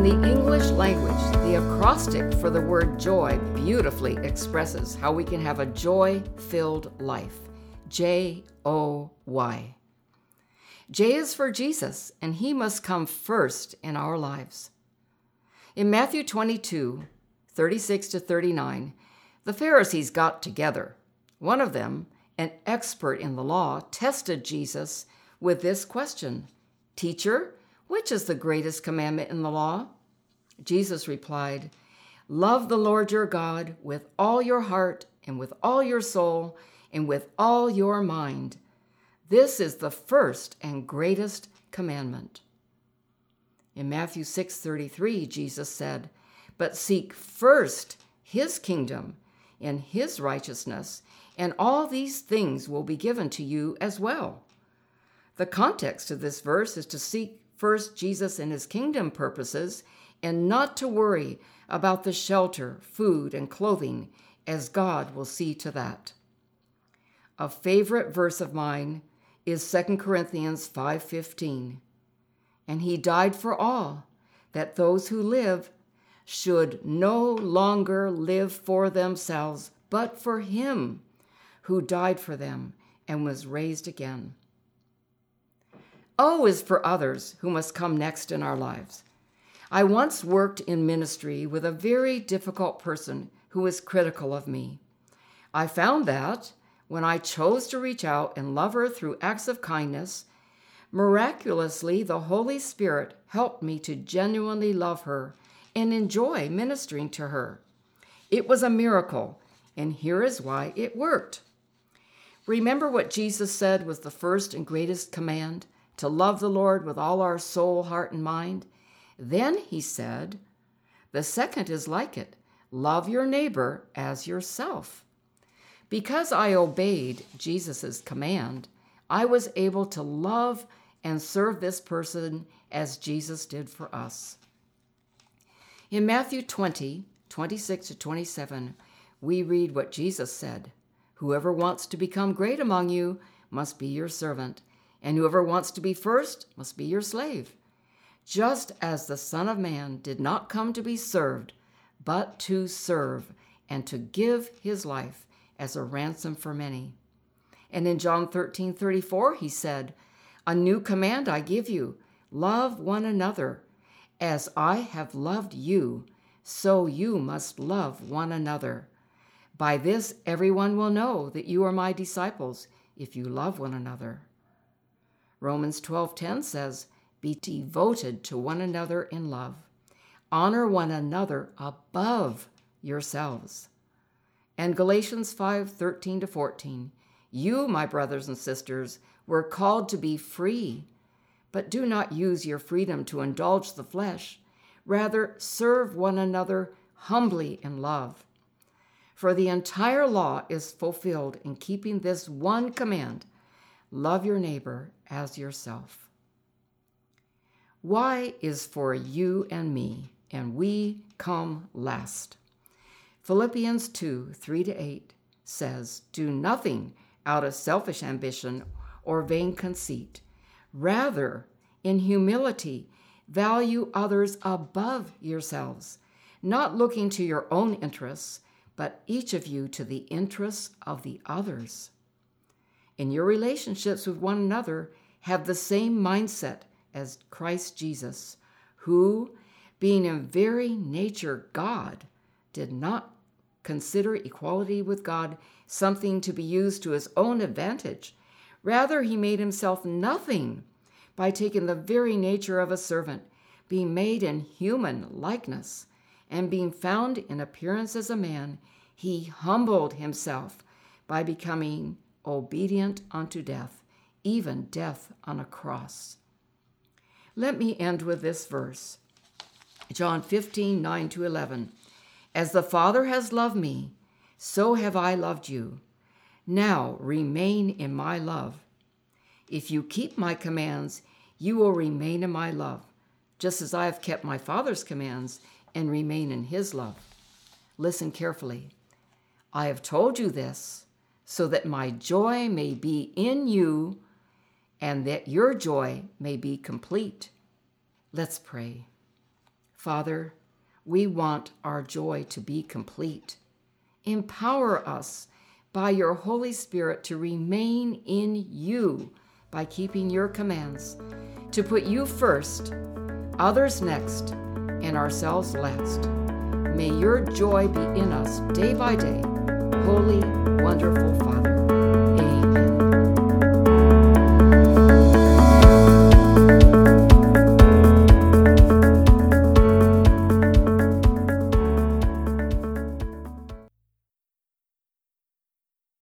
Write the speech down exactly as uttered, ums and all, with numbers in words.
In the English language, the acrostic for the word joy beautifully expresses how we can have a joy-filled life. J O Y. J is for Jesus, and he must come first in our lives. In Matthew twenty-two, thirty-six to thirty-nine, the Pharisees got together. One of them, an expert in the law, tested Jesus with this question: "Teacher, which is the greatest commandment in the law?" Jesus replied, "Love the Lord your God with all your heart and with all your soul and with all your mind. This is the first and greatest commandment." In Matthew six thirty-three, Jesus said, "But seek first his kingdom and his righteousness, and all these things will be given to you as well." The context of this verse is to seek first Jesus and his kingdom purposes and not to worry about the shelter, food, and clothing, as God will see to that. A favorite verse of mine is Second Corinthians five fifteen. "And he died for all, that those who live should no longer live for themselves, but for him who died for them and was raised again." O is for others who must come next in our lives. I once worked in ministry with a very difficult person who was critical of me. I found that when I chose to reach out and love her through acts of kindness, miraculously the Holy Spirit helped me to genuinely love her and enjoy ministering to her. It was a miracle, and here is why it worked. Remember what Jesus said was the first and greatest command? To love the Lord with all our soul, heart, and mind. Then he said, the second is like it. Love your neighbor as yourself. Because I obeyed Jesus' command, I was able to love and serve this person as Jesus did for us. In Matthew twenty, twenty-six to twenty-seven, we read what Jesus said: "Whoever wants to become great among you must be your servant, and whoever wants to be first must be your slave. Just as the Son of Man did not come to be served, but to serve, and to give his life as a ransom for many." And in John thirteen thirty-four, he said, "A new command I give you, love one another. As I have loved you, so you must love one another. By this everyone will know that you are my disciples, if you love one another." Romans twelve ten says, "Be devoted to one another in love. Honor one another above yourselves." And Galatians five thirteen to fourteen, "You, my brothers and sisters, were called to be free, but do not use your freedom to indulge the flesh. Rather, serve one another humbly in love. For the entire law is fulfilled in keeping this one command: love your neighbor as yourself." Y is for you and me, and we come last. Philippians two three to eight says, "Do nothing out of selfish ambition or vain conceit. Rather, in humility, value others above yourselves, not looking to your own interests, but each of you to the interests of the others. In your relationships with one another, have the same mindset as Christ Jesus, who, being in very nature God, did not consider equality with God something to be used to his own advantage. Rather, he made himself nothing by taking the very nature of a servant, being made in human likeness, and being found in appearance as a man, he humbled himself by becoming obedient unto death, even death on a cross." Let me end with this verse. John fifteen nine to eleven. "As the Father has loved me, so have I loved you. Now remain in my love. If you keep my commands, you will remain in my love, just as I have kept my Father's commands and remain in his love." Listen carefully. "I have told you this, so that my joy may be in you, and that your joy may be complete." Let's pray. Father, we want our joy to be complete. Empower us by your Holy Spirit to remain in you by keeping your commands, to put you first, others next, and ourselves last. May your joy be in us day by day. Holy, wonderful Father.